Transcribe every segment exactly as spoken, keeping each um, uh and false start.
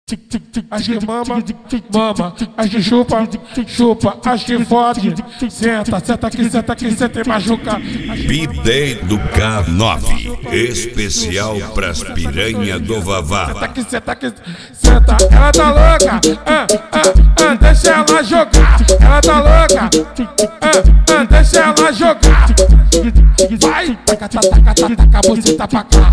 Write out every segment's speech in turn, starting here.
As que mama, mama, as que chupa, chupa, as que fode, senta, senta aqui, senta aqui, senta e machuca. B-Day do K nove, especial pras piranha do Vavá. Senta aqui, senta aqui, senta, ela tá louca, ah, ah, ah, deixa ela jogar. Ela tá louca, ah, ah, deixa ela jogar. Vai, taca, taca, taca, taca, você tá pra cá.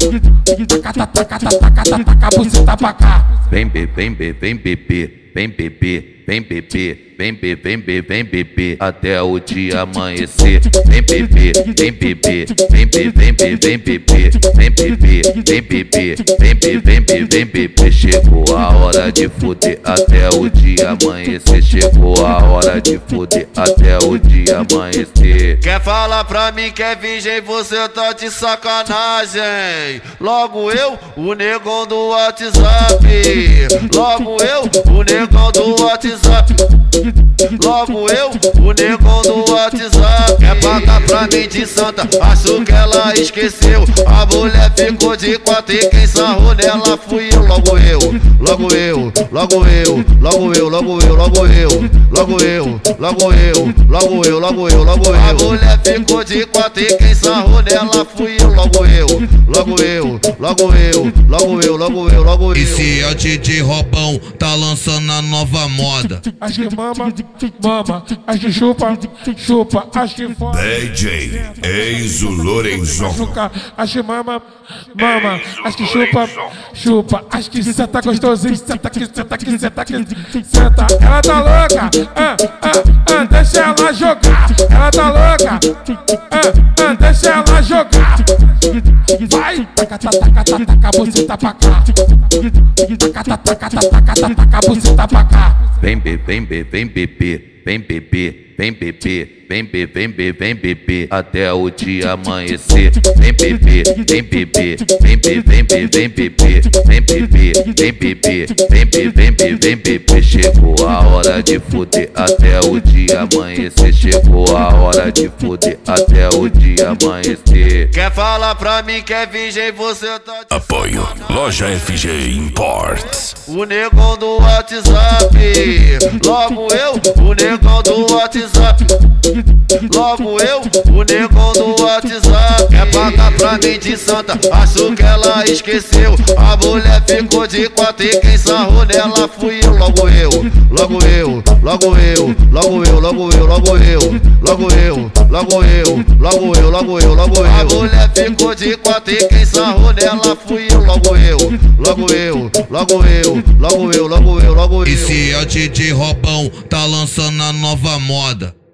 Taca, taca, taca, taca, taca, você tá pra cá. Vem beber, vem beber, vem beber, vem beber, vem beber, vem beber, vem beber, vem beber até o dia amanhecer. Vem beber, vem beber, vem beber, vem beber, vem beber, vem beber, vem beber, vem beber, vem beber, vem beber. Chegou a hora de fuder até o dia amanhecer. Chegou a hora de fuder até o dia amanhecer. Quer falar pra mim que é virgem, você tá de sacanagem. Logo eu, o negão do WhatsApp. Logo eu, o negão do WhatsApp. Logo eu, o negão do WhatsApp. Quer pagar pra mim de santa, acho que ela esqueceu. A mulher ficou de quatro e quem sarrou nela fui eu. Logo eu, logo eu, logo eu, logo eu, logo eu, logo eu, logo eu, logo eu, logo eu, logo eu, logo eu. A mulher ficou de quatro e quem sarrou nela fui eu. Logo eu, logo eu, logo eu, logo eu, logo eu, logo eu. Esse é o D J Robão, tá lançando a nova moda. As que mama, mama, as que chupa, chupa, as que fode. D J Enzo Lorenzon. As que mama, mama, as que chupa, chupa, as que senta gostosinho, senta aqui, senta aqui, senta aqui, senta. Ela tá louca, ah, ah, ah, deixa ela jogar. Ela tá louca, ah, ah, deixa ela jogar. Vai, taca, taca, taca, taca, você tá pra cá. Taca, taca, taca, taca, taca, você tá pra cá. Vem beber, vem beber, vem beber, vem beber, vem beber, vem beber, vem beber, vem beber até o dia amanhecer. Vem beber, vem beber, vem beber, vem beber, vem beber, vem beber, vem beber, vem beber, vem beber, vem beber. Chegou a hora de fuder até o dia amanhecer. Chegou a hora de fuder até o dia amanhecer. Quer falar pra mim que é virgem, você tá de Apoio Loja F G Imports. o negão do WhatsApp. Logo eu, o negão do WhatsApp. Logo eu, o negão do WhatsApp. Quer pagar pra mim de santa, acho que ela esqueceu. A mulher ficou de quatro e quem sarrou nela fui eu. Logo eu, logo eu, logo eu, logo eu, logo eu, logo eu, logo eu, logo eu, logo eu, logo eu, logo eu. A mulher ficou de quatro e quem sarrou nela fui eu. Logo eu, logo eu, logo eu, logo eu, logo eu, logo eu. Esse é o D J Robão, tá lançando a nova moda.